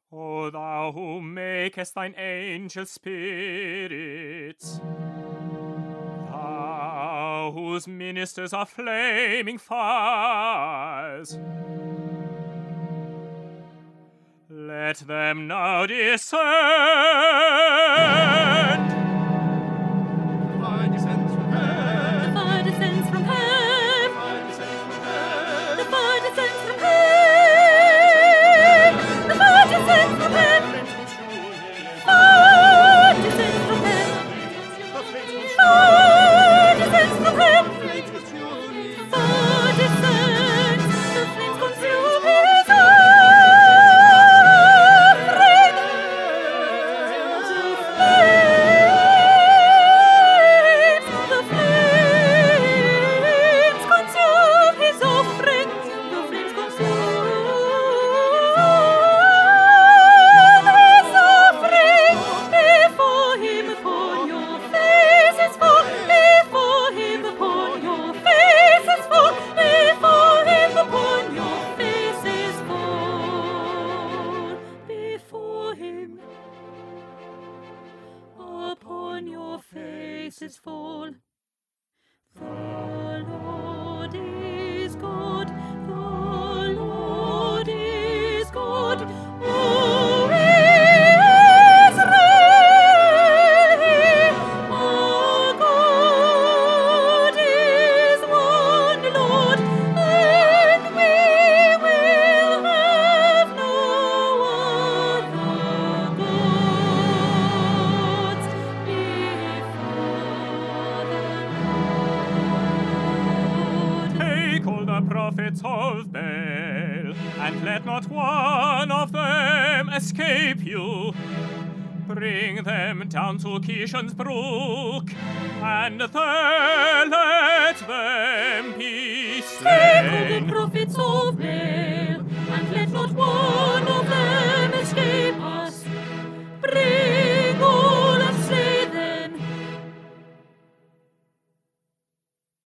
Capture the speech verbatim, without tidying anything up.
O thou who makest thine angel spirits, thou whose ministers are flaming fires, let them now descend. The fire descends from heaven. The fire descends from heaven. The fire descends from heaven. The fire descends from heaven. Fire descends from heaven. Fire descends from heaven. Fire descends. The flames consume his offering. The flames, the flames consume his offering. The flames consume his offering. Before him upon your faces fall. Before him upon your faces fall. Before him upon your faces fall. Before him upon your faces fall. The Lord is good. The Lord is good. O Israel, our God is one Lord, and we will have no other gods before the Lord. Take all the prophets of Baal, and let not one of them escape you. Bring them down to Kishon's brook, and there let them be Take all the slain. prophets of